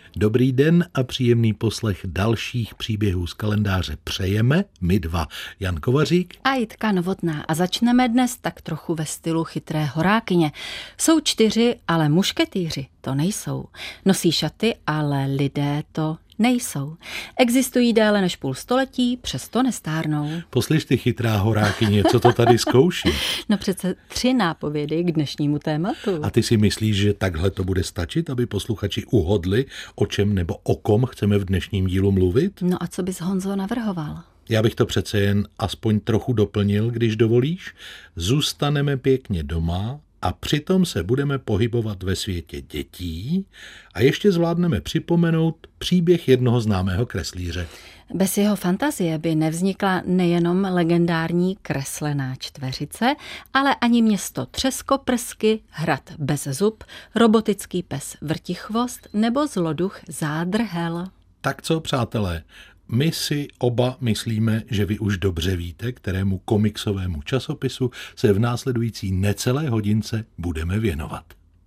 Dobrý den a příjemný poslech dalších příběhů z kalendáře přejeme my dva, Jan Kovařík a Jitka Novotná. A začneme dnes tak trochu ve stylu chytré horákyně. Jsou 4, ale mušketýři to nejsou. Nosí šaty, ale lidé to nejsou. Existují déle než půl století, přesto nestárnou. Poslyš ty chytrá horákyně, co to tady zkouší? No přece 3 nápovědy k dnešnímu tématu. A ty si myslíš, že takhle to bude stačit, aby posluchači uhodli, o čem nebo o kom chceme v dnešním dílu mluvit? No a co bys, Honzo, navrhoval? Já bych to přece jen aspoň trochu doplnil, když dovolíš. Zůstaneme pěkně doma a přitom se budeme pohybovat ve světě dětí a ještě zvládneme připomenout příběh jednoho známého kreslíře. Bez jeho fantazie by nevznikla nejenom legendární kreslená čtveřice, ale ani město Třeskoprsky, hrad Bezzub, robotický pes Vrtichvost nebo zloduch Zádrhel. Tak co, přátelé? My si oba myslíme, že vy už dobře víte, kterému komiksovému časopisu se v následující necelé hodince budeme věnovat.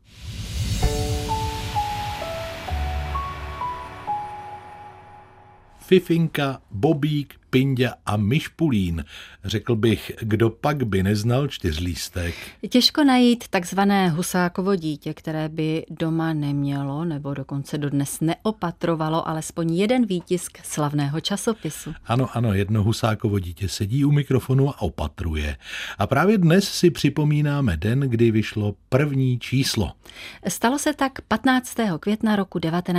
Fifinka, Bobík, Pinďa a Myšpulín. Řekl bych, kdo pak by neznal čtyřlístek. Těžko najít takzvané Husákovo dítě, které by doma nemělo nebo dokonce dodnes neopatrovalo alespoň jeden výtisk slavného časopisu. Ano, jedno Husákovo dítě sedí u mikrofonu a opatruje. A právě dnes si připomínáme den, kdy vyšlo první číslo. Stalo se tak 15. května roku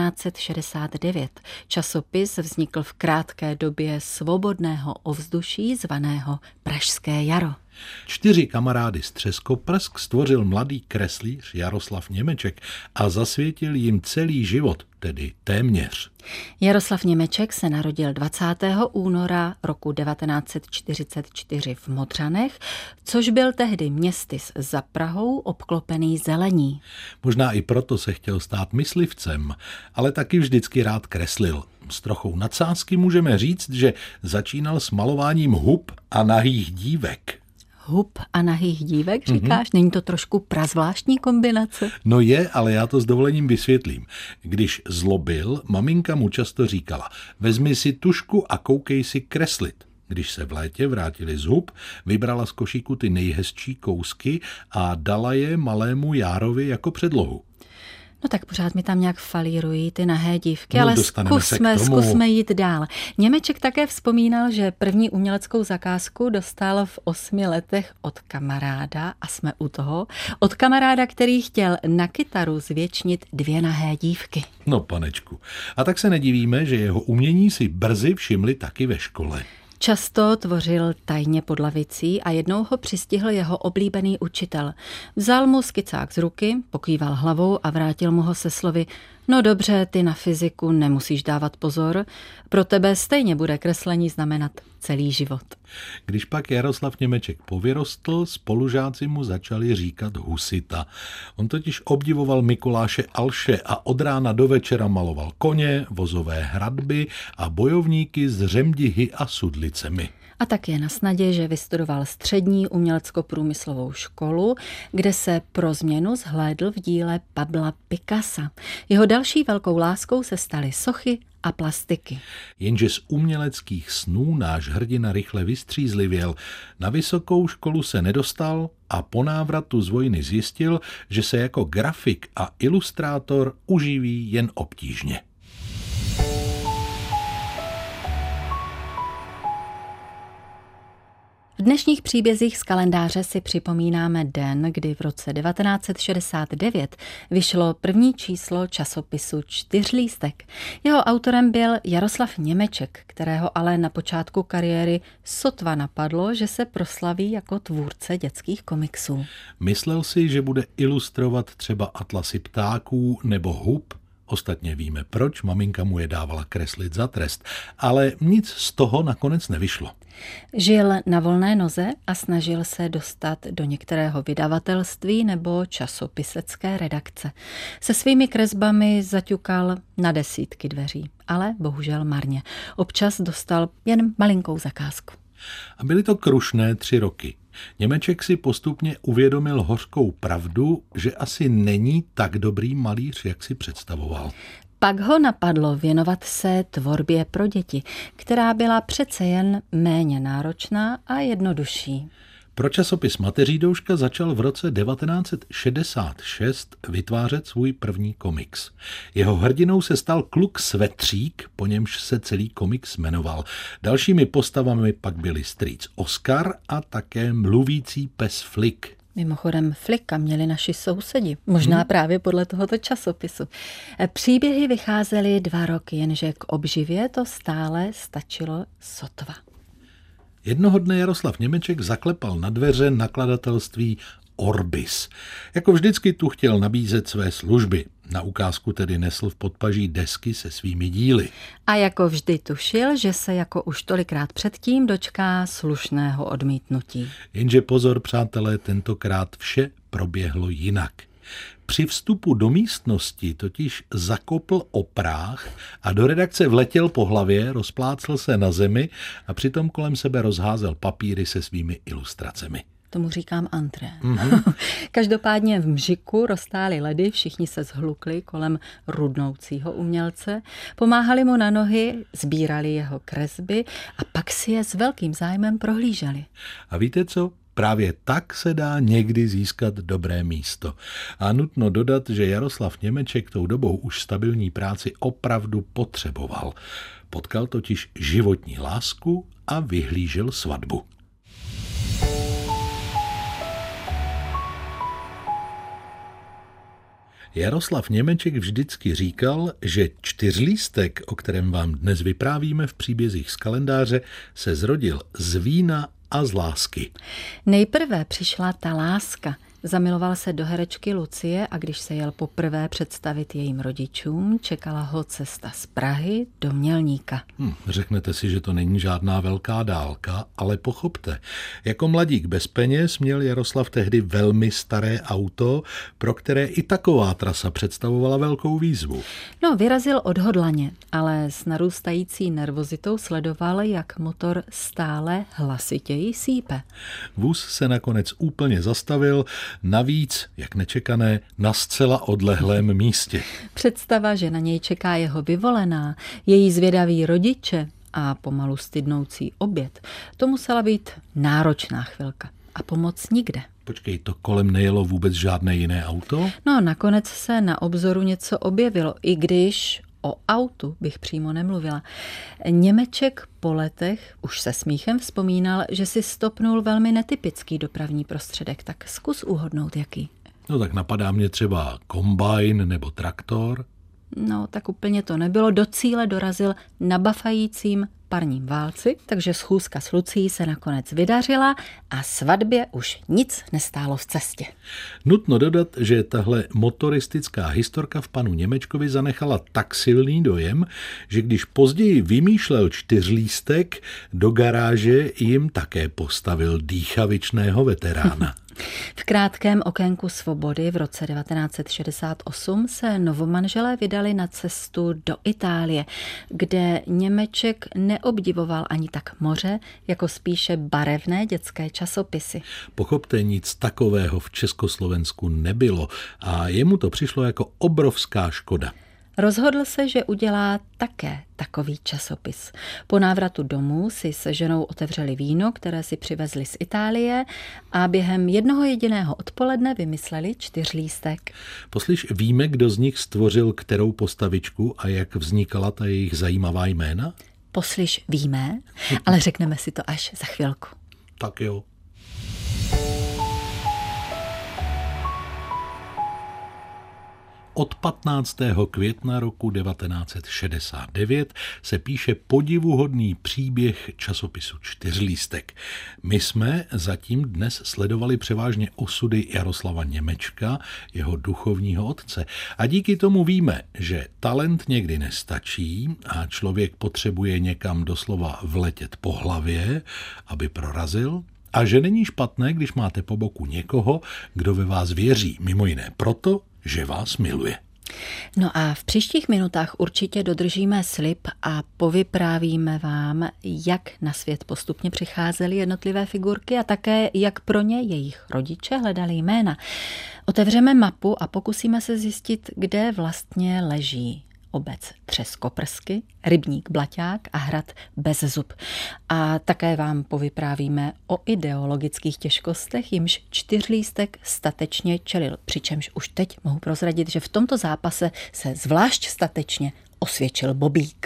1969. Časopis vznikl v krátké době svobodného ovzduší zvaného Pražské jaro. 4 kamarády z Třeskoprsk stvořil mladý kreslíř Jaroslav Němeček a zasvětil jim celý život, tedy téměř. Jaroslav Němeček se narodil 20. února roku 1944 v Modřanech, což byl tehdy městys za Prahou obklopený zelení. Možná i proto se chtěl stát myslivcem, ale taky vždycky rád kreslil. S trochou nadsázky můžeme říct, že začínal s malováním hub a nahých dívek. Hub a nahých dívek, říkáš? Není to trošku prazvláštní kombinace? No je, ale já to s dovolením vysvětlím. Když zlobil, maminka mu často říkala, vezmi si tužku a koukej si kreslit. Když se v létě vrátili z hub, vybrala z košíku ty nejhezčí kousky a dala je malému Járovi jako předlohu. No tak pořád mi tam nějak falírují ty nahé dívky, no, ale zkusme jít dál. Němeček také vzpomínal, že první uměleckou zakázku dostal v 8 letech od kamaráda, a jsme u toho, od kamaráda, který chtěl na kytaru zvětšnit 2 nahé dívky. No panečku, a tak se nedivíme, že jeho umění si brzy všimli taky ve škole. Často tvořil tajně pod lavicí a jednou ho přistihl jeho oblíbený učitel. Vzal mu skicák z ruky, pokýval hlavou a vrátil mu ho se slovy: no dobře, ty na fyziku nemusíš dávat pozor, pro tebe stejně bude kreslení znamenat celý život. Když pak Jaroslav Němeček povyrostl, spolužáci mu začali říkat Husita. On totiž obdivoval Mikuláše Alše a od rána do večera maloval koně, vozové hradby a bojovníky s řemdihy a sudlicemi. A tak je na snadě, že vystudoval střední umělecko-průmyslovou školu, kde se pro změnu zhlédl v díle Pabla Picassa. Jeho další velkou láskou se staly sochy a plastiky. Jenže z uměleckých snů náš hrdina rychle vystřízlivěl. Na vysokou školu se nedostal a po návratu z vojny zjistil, že se jako grafik a ilustrátor uživí jen obtížně. V dnešních příbězích z kalendáře si připomínáme den, kdy v roce 1969 vyšlo první číslo časopisu Čtyřlístek. Jeho autorem byl Jaroslav Němeček, kterého ale na počátku kariéry sotva napadlo, že se proslaví jako tvůrce dětských komiksů. Myslel si, že bude ilustrovat třeba atlasy ptáků nebo hub. Ostatně víme proč, maminka mu je dávala kreslit za trest, ale nic z toho nakonec nevyšlo. Žil na volné noze a snažil se dostat do některého vydavatelství nebo časopisecké redakce. Se svými kresbami zaťukal na desítky dveří, ale bohužel marně. Občas dostal jen malinkou zakázku. A byly to krušné 3 roky. Němeček si postupně uvědomil hořkou pravdu, že asi není tak dobrý malíř, jak si představoval. Pak ho napadlo věnovat se tvorbě pro děti, která byla přece jen méně náročná a jednodušší. Pro časopis Mateří douška začal v roce 1966 vytvářet svůj první komiks. Jeho hrdinou se stal kluk Svetřík, po němž se celý komiks jmenoval. Dalšími postavami pak byli strýc Oskar a také mluvící pes Flik. Mimochodem Flika měli naši sousedi, možná právě podle tohoto časopisu. Příběhy vycházely 2 roky, jenže k obživě to stále stačilo sotva. Jednoho dne Jaroslav Němeček zaklepal na dveře nakladatelství Orbis. Jako vždycky tu chtěl nabízet své služby. Na ukázku tedy nesl v podpaží desky se svými díly. A jako vždy tušil, že se jako už tolikrát předtím dočká slušného odmítnutí. Jenže pozor, přátelé, tentokrát vše proběhlo jinak. Při vstupu do místnosti totiž zakopl o práh a do redakce vletěl po hlavě, rozplácl se na zemi a přitom kolem sebe rozházel papíry se svými ilustracemi. Tomu říkám antré. Každopádně v Mžiku roztály ledy, všichni se zhlukli kolem rudnoucího umělce, pomáhali mu na nohy, sbírali jeho kresby a pak si je s velkým zájmem prohlíželi. A víte co? Právě tak se dá někdy získat dobré místo. A nutno dodat, že Jaroslav Němeček tou dobou už stabilní práci opravdu potřeboval. Potkal totiž životní lásku a vyhlížel svatbu. Jaroslav Němeček vždycky říkal, že 4lístek, o kterém vám dnes vyprávíme v příbězích z kalendáře, se zrodil z vína a z lásky. Nejprve přišla ta láska. Zamiloval se do herečky Lucie a když se jel poprvé představit jejím rodičům, čekala ho cesta z Prahy do Mělníka. Řeknete si, že to není žádná velká dálka, ale pochopte. Jako mladík bez peněz měl Jaroslav tehdy velmi staré auto, pro které i taková trasa představovala velkou výzvu. No, vyrazil odhodlaně, ale s narůstající nervozitou sledoval, jak motor stále hlasitěji sípe. Vůz se nakonec úplně zastavil, navíc, jak nečekané, na zcela odlehlém místě. Představa, že na něj čeká jeho vyvolená, její zvědaví rodiče a pomalu stydnoucí oběd, to musela být náročná chvilka. A pomoc nikde. Počkej, to kolem nejelo vůbec žádné jiné auto? No, nakonec se na obzoru něco objevilo, i když o autu bych přímo nemluvila. Němeček po letech už se smíchem vzpomínal, že si stopnul velmi netypický dopravní prostředek, tak zkus uhodnout jaký. No tak napadá mě třeba kombajn nebo traktor. No, tak úplně to nebylo. Do cíle dorazil na bafajícím parním válci, takže schůzka s Lucí se nakonec vydařila a svatbě už nic nestálo v cestě. Nutno dodat, že tahle motoristická historka v panu Němečkovi zanechala tak silný dojem, že když později vymýšlel 4lístek, do garáže jim také postavil dýchavičného veterána. V krátkém okénku svobody v roce 1968 se novomanželé vydali na cestu do Itálie, kde Němeček neobdivoval ani tak moře, jako spíše barevné dětské časopisy. Pochopte, nic takového v Československu nebylo a jemu to přišlo jako obrovská škoda. Rozhodl se, že udělá také takový časopis. Po návratu domů si se ženou otevřeli víno, které si přivezli z Itálie a během jednoho jediného odpoledne vymysleli 4lístek. Poslyš, víme, kdo z nich stvořil kterou postavičku a jak vznikala ta jejich zajímavá jména? Poslyš, víme, ale řekneme si to až za chvilku. Tak jo. Od 15. května roku 1969 se píše podivuhodný příběh časopisu 4lístek. My jsme zatím dnes sledovali převážně osudy Jaroslava Němečka, jeho duchovního otce. A díky tomu víme, že talent někdy nestačí a člověk potřebuje někam doslova vletět po hlavě, aby prorazil. A že není špatné, když máte po boku někoho, kdo ve vás věří, mimo jiné proto, že vás miluje. No a v příštích minutách určitě dodržíme slib a povyprávíme vám, jak na svět postupně přicházely jednotlivé figurky a také, jak pro ně jejich rodiče hledali jména. Otevřeme mapu a pokusíme se zjistit, kde vlastně leží obec Třeskoprsky, rybník Blaťák a hrad Bezzub. A také vám povyprávíme o ideologických těžkostech, jimž Čtyřlístek statečně čelil. Přičemž už teď mohu prozradit, že v tomto zápase se zvlášť statečně osvědčil Bobík.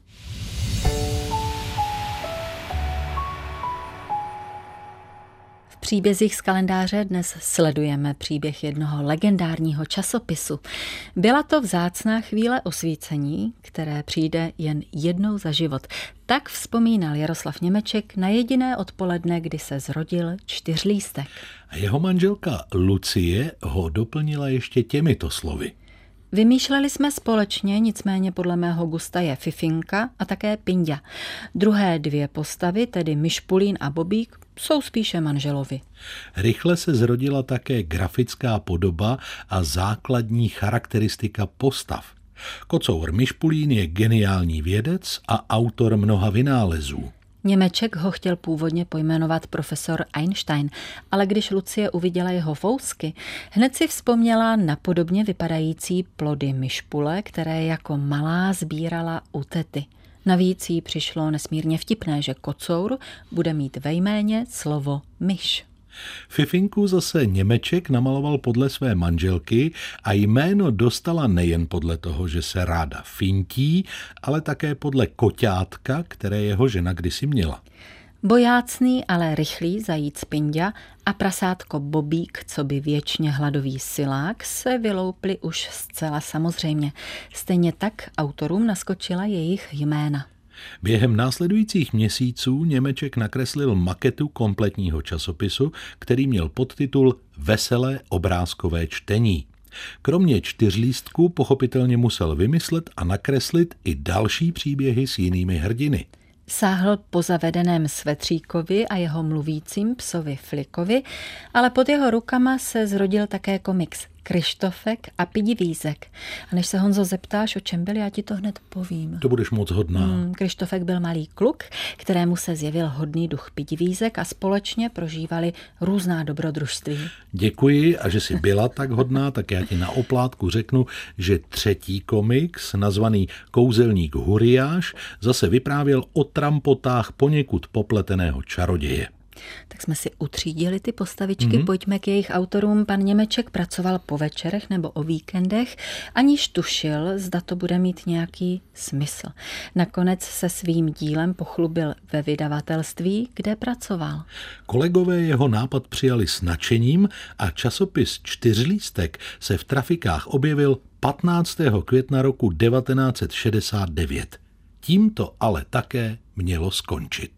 V příbězích z kalendáře dnes sledujeme příběh jednoho legendárního časopisu. Byla to vzácná chvíle osvícení, které přijde jen jednou za život. Tak vzpomínal Jaroslav Němeček na jediné odpoledne, kdy se zrodil Čtyřlístek. A jeho manželka Lucie ho doplnila ještě těmito slovy. Vymýšleli jsme společně, nicméně podle mého gusta je Fifinka a také Pinďa. Druhé dvě postavy, tedy Myšpulín a Bobík, jsou spíše manželovi. Rychle se zrodila také grafická podoba a základní charakteristika postav. Kocour Myšpulín je geniální vědec a autor mnoha vynálezů. Němeček ho chtěl původně pojmenovat profesor Einstein, ale když Lucie uviděla jeho vousky, hned si vzpomněla na podobně vypadající plody myšpule, které jako malá sbírala u tety. Navíc jí přišlo nesmírně vtipné, že kocour bude mít ve jméně slovo myš. Fifinku zase Němeček namaloval podle své manželky a jméno dostala nejen podle toho, že se ráda fintí, ale také podle koťátka, které jeho žena kdysi měla. Bojácný, ale rychlý zajíc Pinďa a prasátko Bobík, co by věčně hladový silák, se vyloupli už zcela samozřejmě. Stejně tak autorům naskočila jejich jména. Během následujících měsíců Němeček nakreslil maketu kompletního časopisu, který měl podtitul Veselé obrázkové čtení. Kromě Čtyřlístků pochopitelně musel vymyslet a nakreslit i další příběhy s jinými hrdiny. Sáhl po zavedeném Svetříkovi a jeho mluvícím psovi Flikovi, ale pod jeho rukama se zrodil také komiks Kryštofek a Pidivízek. A než se, Honzo, zeptáš, o čem byl, já ti to hned povím. To budeš moc hodná. Kryštofek byl malý kluk, kterému se zjevil hodný duch Pidivízek a společně prožívali různá dobrodružství. Děkuji, a že jsi byla tak hodná, tak já ti na oplátku řeknu, že třetí komiks, nazvaný Kouzelník Huriáš, zase vyprávěl o trampotách poněkud popleteného čaroděje. Tak jsme si utřídili ty postavičky, pojďme k jejich autorům. Pan Němeček pracoval po večerech nebo o víkendech, aniž tušil, zda to bude mít nějaký smysl. Nakonec se svým dílem pochlubil ve vydavatelství, kde pracoval. Kolegové jeho nápad přijali s nadšením a časopis Čtyřlístek se v trafikách objevil 15. května roku 1969. Tím to ale také mělo skončit.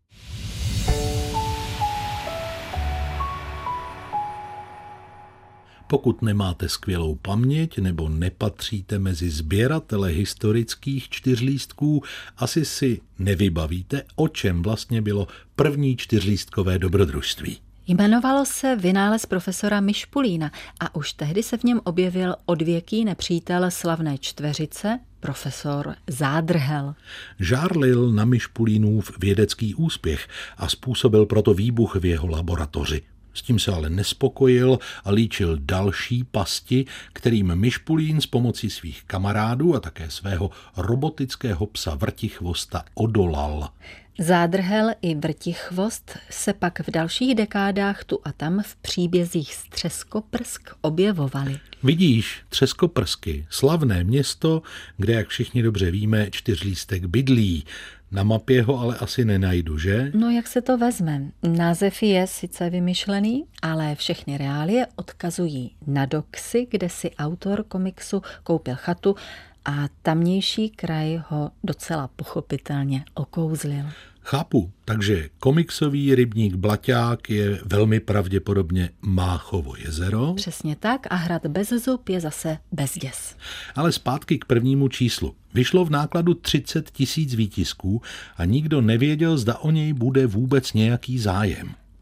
Pokud nemáte skvělou paměť nebo nepatříte mezi sběratele historických čtyřlístků, asi si nevybavíte, o čem vlastně bylo první čtyřlístkové dobrodružství. Jmenovalo se Vynález profesora Myšpulína a už tehdy se v něm objevil odvěký nepřítel slavné čtveřice, profesor Zádrhel. Žárlil na Myšpulínův vědecký úspěch a způsobil proto výbuch v jeho laboratoři. S tím se ale nespokojil a líčil další pasti, kterým Myšpulín s pomocí svých kamarádů a také svého robotického psa Vrtichvosta odolal. Zádrhel i Vrtichvost se pak v dalších dekádách tu a tam v příbězích z Třeskoprsk objevovali. Vidíš, Třeskoprsky, slavné město, kde, jak všichni dobře víme, Čtyřlístek bydlí. Na mapě ho ale asi nenajdu, že? No, jak se to vezme? Název je sice vymyšlený, ale všechny reálie odkazují na Doxy, kde si autor komiksu koupil chatu a tamnější kraj ho docela pochopitelně okouzlil. Chápu, takže komiksový rybník Blaťák je velmi pravděpodobně Máchovo jezero. Přesně tak a hrad Bezzub je zase Bezděs. Ale zpátky k prvnímu číslu. Vyšlo v nákladu 30 000 výtisků a nikdo nevěděl, zda o něj bude vůbec nějaký zájem.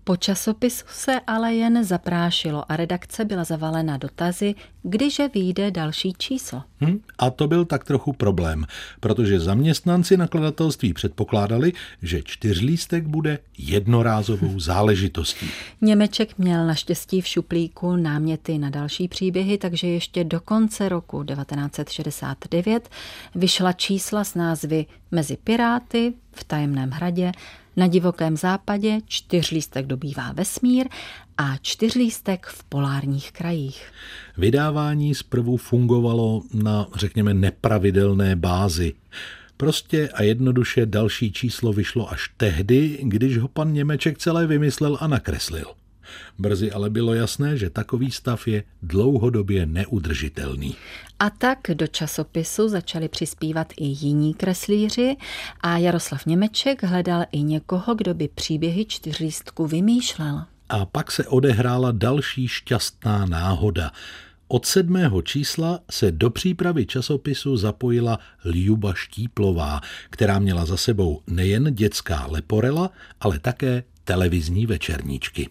Po časopisu se ale jen zaprášilo a redakce byla zavalena dotazy, kdyže vyjde další číslo. A to byl tak trochu problém, protože zaměstnanci nakladatelství předpokládali, že čtyřlístek bude jednorázovou záležitostí. Němeček měl naštěstí v šuplíku náměty na další příběhy, takže ještě do konce roku 1969 vyšla čísla s názvy Mezi piráty, V tajemném hradě, Na divokém západě, Čtyřlístek dobývá vesmír a Čtyřlístek v polárních krajích. Vydávání zprvu fungovalo na, řekněme, nepravidelné bázi. Prostě a jednoduše další číslo vyšlo až tehdy, když ho pan Němeček celé vymyslel a nakreslil. Brzy ale bylo jasné, že takový stav je dlouhodobě neudržitelný. A tak do časopisu začali přispívat i jiní kreslíři a Jaroslav Němeček hledal i někoho, kdo by příběhy Čtyřlístku vymýšlel. A pak se odehrála další šťastná náhoda. Od 7. čísla se do přípravy časopisu zapojila Ljuba Štíplová, která měla za sebou nejen dětská leporela, ale také televizní večerníčky.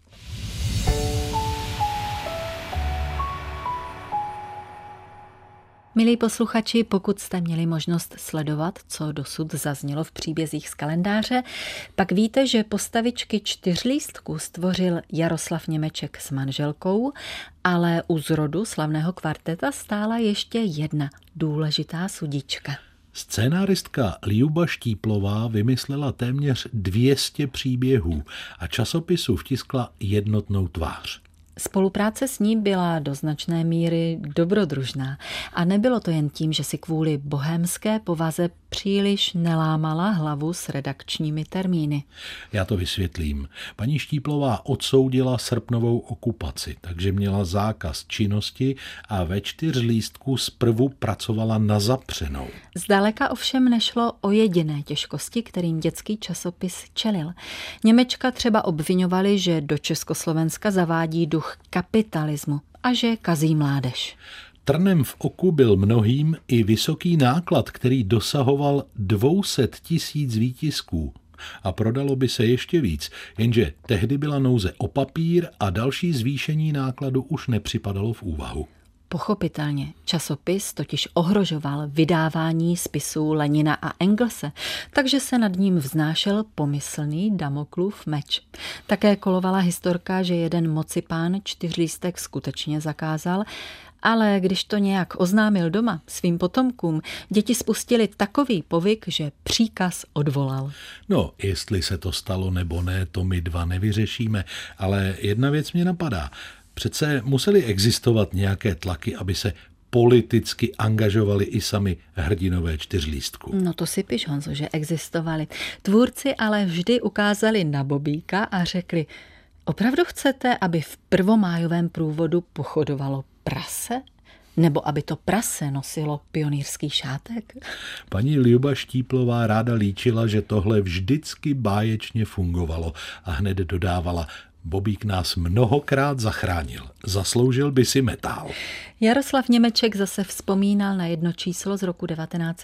Milí posluchači, pokud jste měli možnost sledovat, co dosud zaznělo v příbězích z kalendáře, pak víte, že postavičky Čtyřlístku stvořil Jaroslav Němeček s manželkou, ale u zrodu slavného kvarteta stála ještě jedna důležitá sudička. Scénáristka Ljuba Štíplová vymyslela téměř 200 příběhů a časopisu vtiskla jednotnou tvář. Spolupráce s ní byla do značné míry dobrodružná a nebylo to jen tím, že si kvůli bohémské povaze příliš nelámala hlavu s redakčními termíny. Já to vysvětlím. Paní Štíplová odsoudila srpnovou okupaci, takže měla zákaz činnosti a ve Čtyřlístku zprvu pracovala na zapřenou. Zdaleka ovšem nešlo o jediné těžkosti, kterým dětský časopis čelil. Němečka třeba obviňovali, že do Československa zavádí duch kapitalismu a že kazí mládež. Trnem v oku byl mnohým i vysoký náklad, který dosahoval 200 000 výtisků. A prodalo by se ještě víc, jenže tehdy byla nouze o papír a další zvýšení nákladu už nepřipadalo v úvahu. Pochopitelně, časopis totiž ohrožoval vydávání spisů Lenina a Engelse, takže se nad ním vznášel pomyslný Damoklův meč. Také kolovala historka, že jeden mocipán Čtyřlístek skutečně zakázal, ale když to nějak oznámil doma svým potomkům, děti spustili takový povyk, že příkaz odvolal. No, jestli se to stalo nebo ne, to my dva nevyřešíme, ale jedna věc mě napadá. Přece museli existovat nějaké tlaky, aby se politicky angažovali i sami hrdinové Čtyřlístku. No to si piš, Honzo, že existovali. Tvůrci ale vždy ukázali na Bobíka a řekli, opravdu chcete, aby v prvomájovém průvodu pochodovalo prase? Nebo aby to prase nosilo pionýrský šátek? Paní Ljuba Štíplová ráda líčila, že tohle vždycky báječně fungovalo a hned dodávala, Bobík nás mnohokrát zachránil. Zasloužil by si metál. Jaroslav Němeček zase vzpomínal na jedno číslo z roku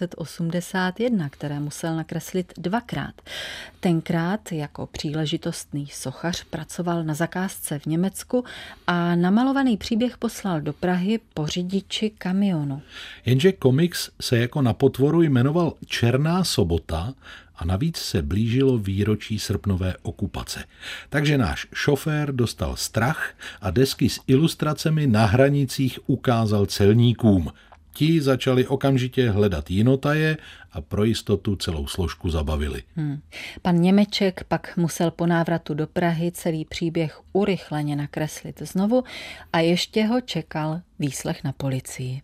1981, které musel nakreslit dvakrát. Tenkrát jako příležitostný sochař pracoval na zakázce v Německu a namalovaný příběh poslal do Prahy po řidiči kamionu. Jenže komiks se jako na potvoru jmenoval Černá sobota a navíc se blížilo výročí srpnové okupace. Takže náš šofér dostal strach a desky s ilustracemi na hranicích ukázal celníkům. Ti začali okamžitě hledat jinotaje a pro jistotu celou složku zabavili. Pan Němeček pak musel po návratu do Prahy celý příběh urychleně nakreslit znovu a ještě ho čekal výslech na policii.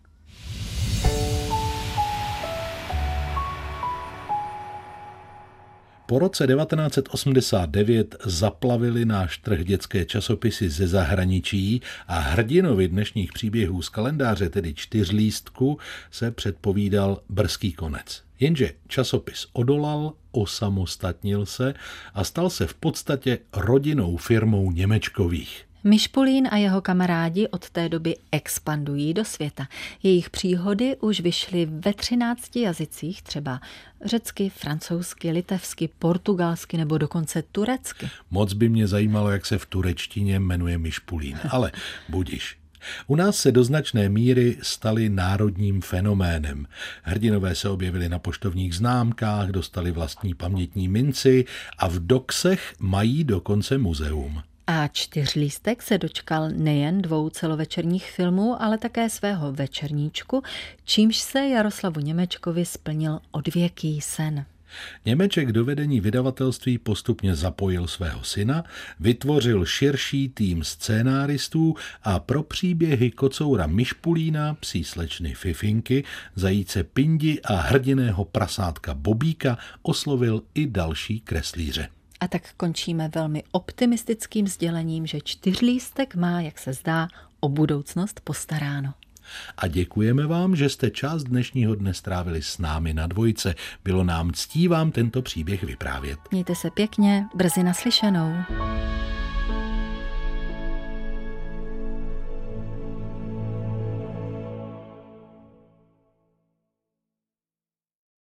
Po roce 1989 zaplavili náš trh dětské časopisy ze zahraničí a hrdinovi dnešních příběhů z kalendáře, tedy Čtyřlístku, se předpovídal brzký konec. Jenže časopis odolal, osamostatnil se a stal se v podstatě rodinnou firmou Němečkových. Myšpulín a jeho kamarádi od té doby expandují do světa. Jejich příhody už vyšly ve 13 jazycích, třeba řecky, francouzsky, litevsky, portugalsky nebo dokonce turecky. Moc by mě zajímalo, jak se v turečtině jmenuje Myšpulín, ale budiš. U nás se do značné míry stali národním fenoménem. Hrdinové se objevili na poštovních známkách, dostali vlastní pamětní minci a v doksech mají dokonce muzeum. A Čtyřlístek se dočkal nejen 2 celovečerních filmů, ale také svého večerníčku, čímž se Jaroslavu Němečkovi splnil odvěký sen. Němeček do vedení vydavatelství postupně zapojil svého syna, vytvořil širší tým scénáristů a pro příběhy kocoura Myšpulína, psí slečny Fifinky, zajíce Pindi a hrdiného prasátka Bobíka oslovil i další kreslíře. A tak končíme velmi optimistickým sdělením, že Čtyřlístek má, jak se zdá, o budoucnost postaráno. A děkujeme vám, že jste část dnešního dne strávili s námi na Dvojce. Bylo nám ctí vám tento příběh vyprávět. Mějte se pěkně, brzy naslyšenou.